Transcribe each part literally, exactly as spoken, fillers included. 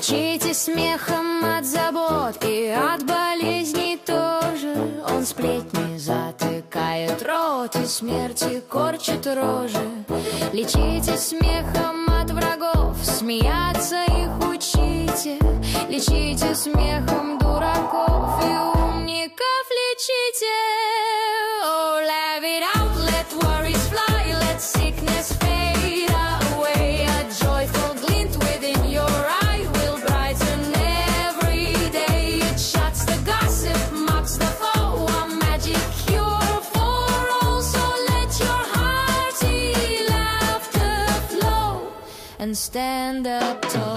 Лечите смехом от забот и от болезней тоже. Он сплетни затыкает рот и смерти корчит рожи. Лечите смехом от врагов, смеяться их учите. Лечите смехом дураков и умников лечите. Oh, laugh it out, let worries fly, let sickness fade away. A joyful glint within your eye will brighten every day. It shuts the gossip, mocks the foe, a magic cure for all. So let your hearty laughter flow and stand up tall.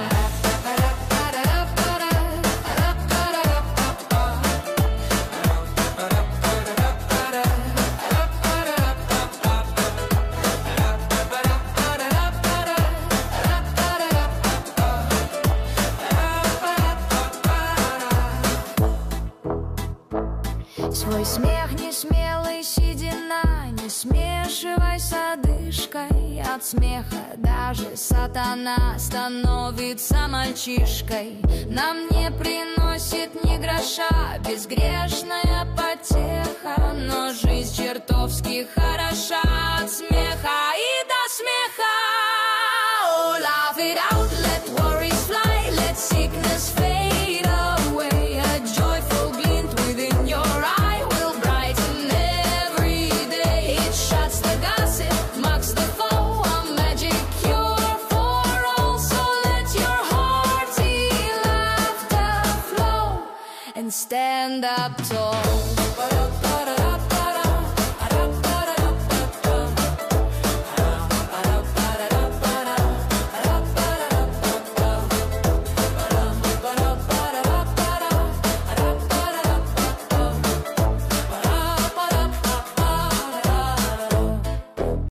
Свой смех не смелый, седина, не смешивай с одышкой. От смеха даже сатана становится мальчишкой. Нам не приносит ни гроша безгрешная потеха, но жизнь чертовски хороша от смеха и до смеха. Oh, laugh it out, let worries fly, let sickness fade away. A joyful glint within your eye will brighten every day. It shuts the gossip, mocks the foe, a magic cure for all. So let your hearty laughter flow and stand up tall.